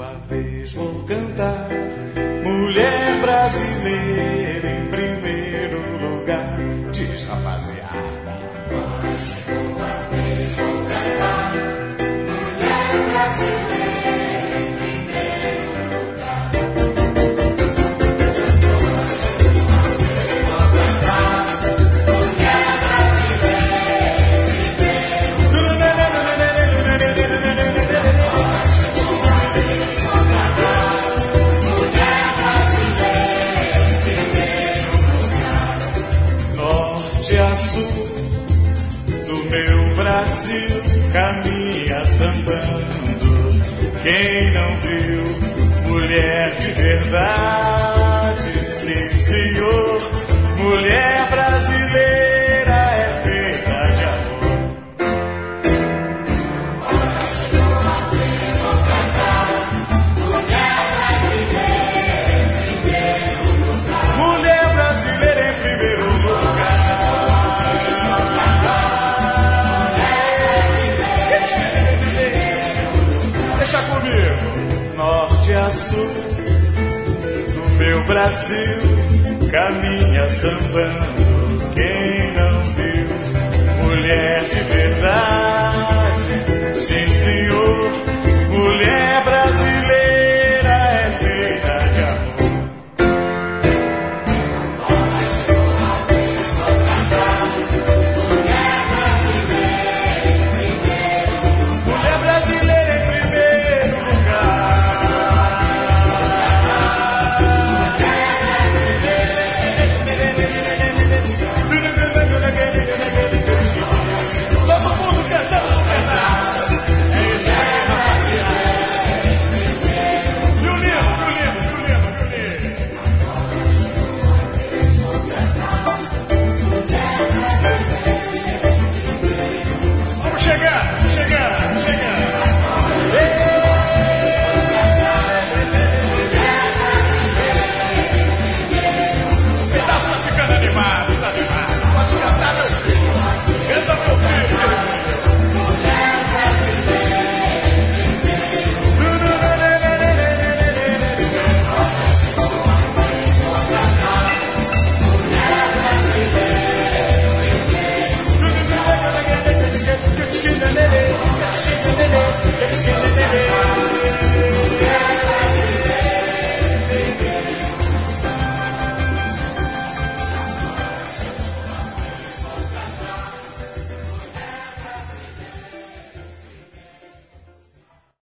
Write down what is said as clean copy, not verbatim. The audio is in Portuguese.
uma vez vou cantar, mulher brasileira em primeiro lugar. Diz, rapaziada. Mais uma vez vou cantar, mulher brasileira em primeiro lugar. Mais uma vez vou cantar, mulher brasileira em primeiro lugar. Norte a sul do meu Brasil caminha sambando. Quem não viu mulher de verdade, sim senhor, mulher brasileira é feita de amor. Mais uma vez vou cantar, mulher brasileira em primeiro lugar. Mulher brasileira em primeiro lugar. Deixa comigo. Norte a sul do meu Brasil caminha sambando.